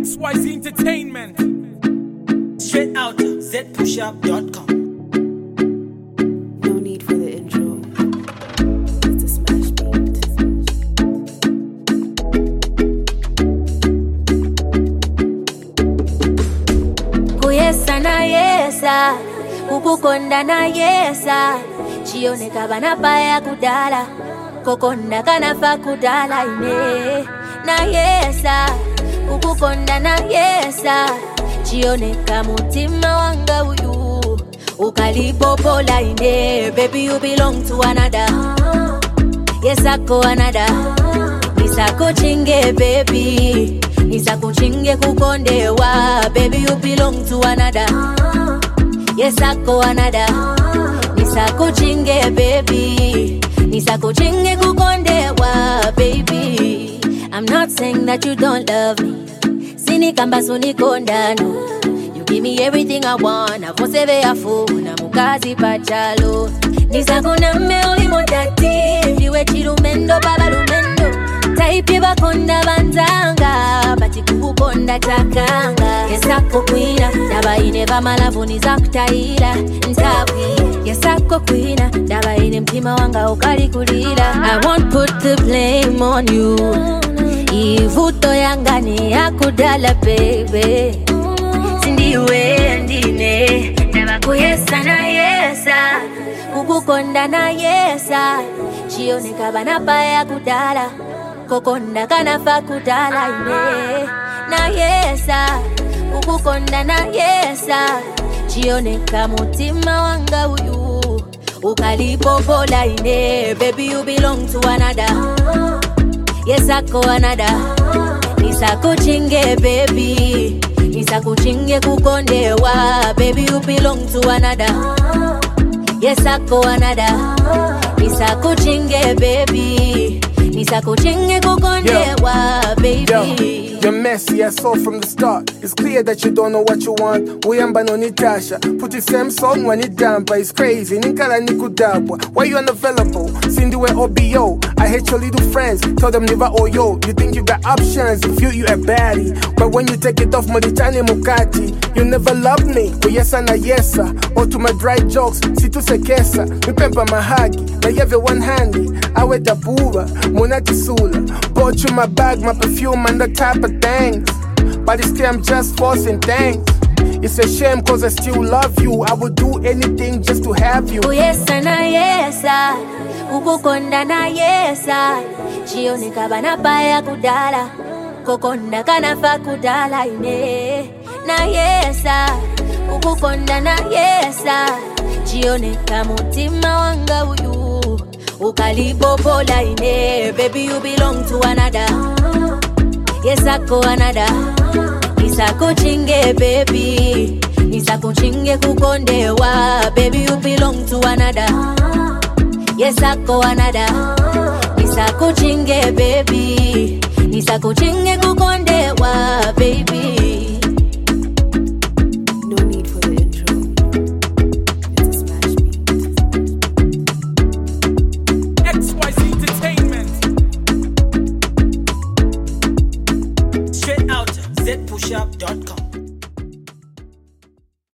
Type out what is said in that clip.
XYZ Entertainment. Straight out zpushup.com. No need for the intro. It's a smash beat. Kuyesa na yesa, kukukonda na yesa. Chioneka banapaya kudala, kokonda kanafa kudala ine. Na yesa, kukukonda na yesa. Chioneka mutima wanga uyu, ukalipopola ine. Baby you belong to another, yes ako another. Nisako chinge baby, nisako chinge kukondewa. Baby you belong to another, yes ako another. Nisako chinge baby, nisako chinge kukondewa. Baby, I'm not saying that you don't love me. Sini kamba suni kondano. You give me everything I want. Avonseve ya funa mukazi pachalo. Nisako na meuli modati. Diwe chirumendo baba lumendo. Taipi bakonda banzanga. Bati kukukonda takanga. Yesako kwina. Daba ine bamalavu nizakutaila. Ntawi. Yesako kwina. Daba ine mtima wanga ukali kulila. I won't put the blame on you. Ivuto yangani yakudala baby. Sindiwe ndine. Naba kuyesa na yesa, kukukonda na yesa. Chioneka banapaya kudala, kokonda kanafa kudala ine. Na yesa, kukukonda na yesa. Chioneka mutima wanga uyu, ukalipopola ine. Baby you belong to another, yes ako another. Nisako chinge baby, nisako chinge kukondewa. Baby you belong to another, yes ako another. Nisako chinge baby, nisako chinge kukondewa. Baby you're messy, I saw from the start. It's clear that you don't know what you want. Uyamba no Nitasha. Put the same song when it down, but it's crazy. Ninkala nikudabwa. Why you unavailable? Cindy we OBO. I hate your little friends. Tell them never oh yo. You think you got options, you a baddie. But when you take it off, Modichani Mukati. You never loved me. But yes and a yesa. Or to my dry jokes. Situ sekesa. Me pempa mahagi. Na yeve one handy. I wear the buba. Monati sula. Bought you my bag, my perfume and the type of things. But it's still I'm just forcing things. It's a shame cause I still love you. I would do anything just to have you. Uyesa na yesa, ukukonda na yesa. Chioneka banapaya kudala, kokonda kanafa kudala ine. Na yesa, ukukonda na yesa. Chioneka mutima wanga uyu, ukalipopola ine. Baby you belong to another, yes ako another. Nisako chinge baby, nisako chinge kukondewa. Baby you belong to another, yes ako another. Nisako chinge baby, nisako chinge kukondewa. Baby